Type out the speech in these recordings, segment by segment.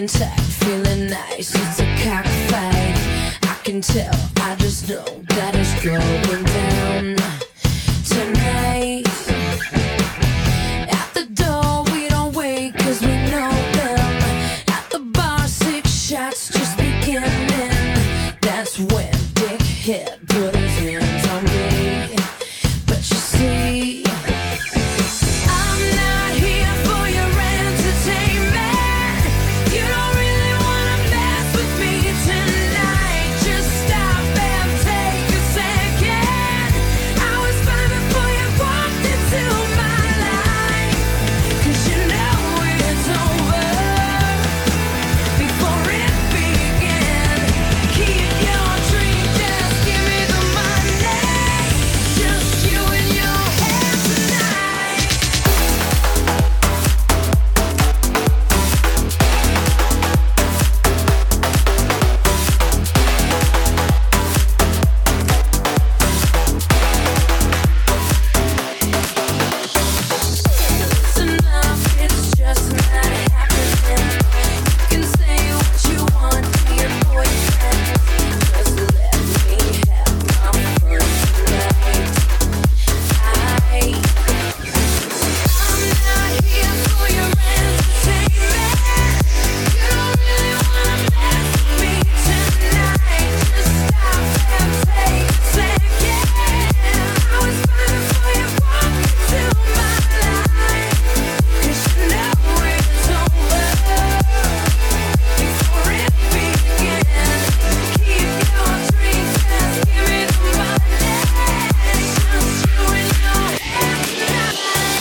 tight, feeling nice. It's a cockfight. I can tell, I just know that it's going down tonight. At the door, we don't wait, cause we know them. At the bar, 6 shots just beginning. That's when Dickhead put his hands on me. But you see, I'm not here for your entertainment. You don't really wanna mess with me tonight. Just stop and take a second. I was fine before you walked into my life. Cause you know it's over before it began. Keep your drink, just give me the money. Just you and your head tonight. It's enough, it's just not happening. You can say what you want to your boyfriend. Just let me have my fun tonight. I'm not here for your entertainment. You don't really wanna mess with me tonight. Just stop and take a second. I was fine before you walked into my life. Cause you know it's over before it began. Keep your drink, just give me the money. Just you and your head tonight.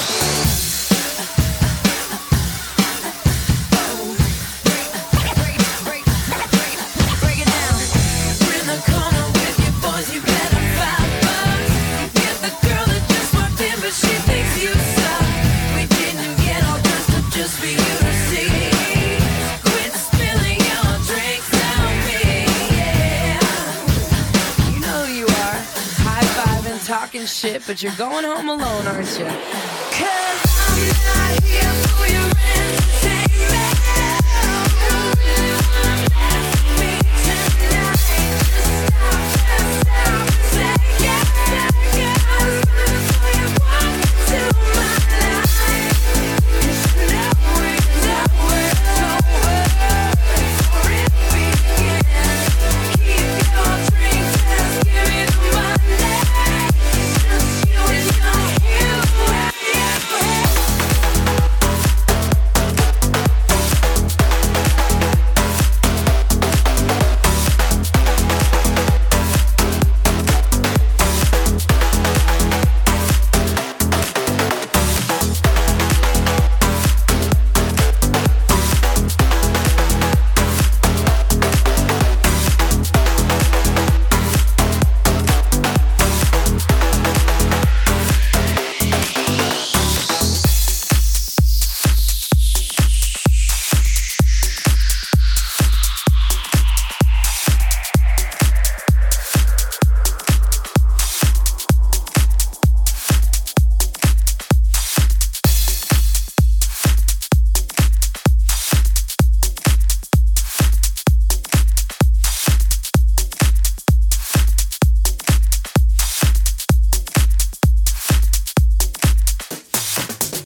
Break it down. We're in the corner with your boys, you better fight us. Get the girl that just walked in, but she thinks you suck. We didn't get all dressed up just for you to see. Quit spilling your drinks on me, yeah. You know who you are. High-fiving, talking shit, but you're going home alone, aren't you? 'Cause I'm not here for your entertainment.